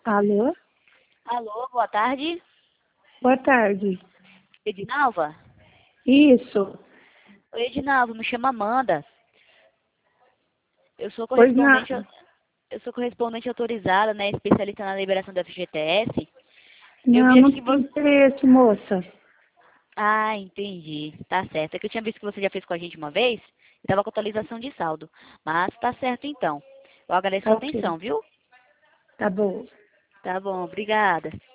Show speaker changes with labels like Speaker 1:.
Speaker 1: Alô?
Speaker 2: Alô, boa tarde.
Speaker 1: Boa tarde.
Speaker 2: Edinalva?
Speaker 1: Isso.
Speaker 2: Oi, Edinalva, me chamo Amanda. Eu sou
Speaker 1: Pois
Speaker 2: correspondente,
Speaker 1: não,
Speaker 2: eu sou correspondente autorizada, né, especialista na liberação do FGTS. Eu
Speaker 1: não,
Speaker 2: vi aqui
Speaker 1: não
Speaker 2: que
Speaker 1: tem
Speaker 2: você...
Speaker 1: interesse, moça.
Speaker 2: Ah, entendi. Tá certo. É que eu tinha visto que você já fez com a gente uma vez e tava com atualização de saldo. Mas tá certo então. Eu agradeço
Speaker 1: Tá
Speaker 2: a
Speaker 1: ok.
Speaker 2: atenção, viu?
Speaker 1: Tá bom.
Speaker 2: Tá bom, obrigada.